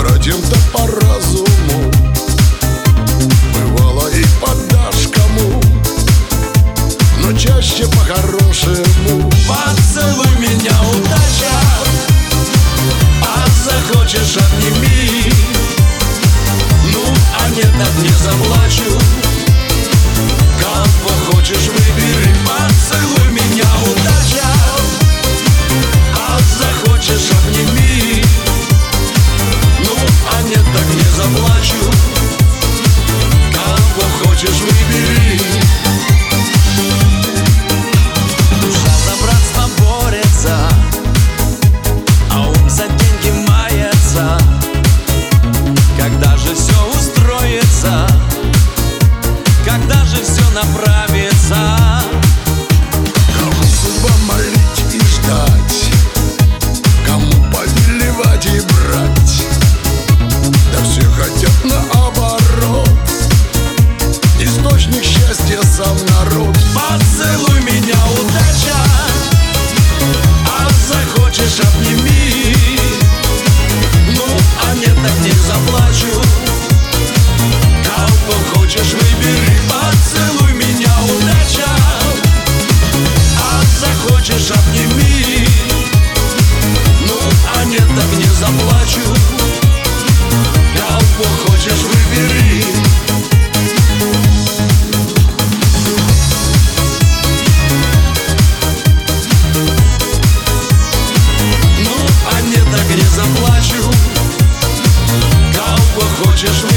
бродим-то по разуму, бывало и подашь кому, но чаще по-хорошему. Поцелуй меня, удача, а захочешь — обними. Ну, а нет, так не заплачу. Кого хочешь — выбери. Поцелуй меня, удача, а захочешь — обними. Ну, а нет, так не заплачу. Кого хочешь — выбери. Душа за братство борется, а ум за деньги мается. Когда же все устроится? Когда же все направится? Кому судьба молить и ждать, кому повелевать и брать, да все хотят наоборот. Источник счастья сам народ. Поцелуй меня, удача, а захочешь — обними. Ну, а нет, так не заплачу. Кого хочешь — выбери. Поцелуй меня, удача, а захочешь — обними. Ну, а нет, так не заплачу. Кого хочешь — выбери. Ну, а нет, так не заплачу. Кого хочешь —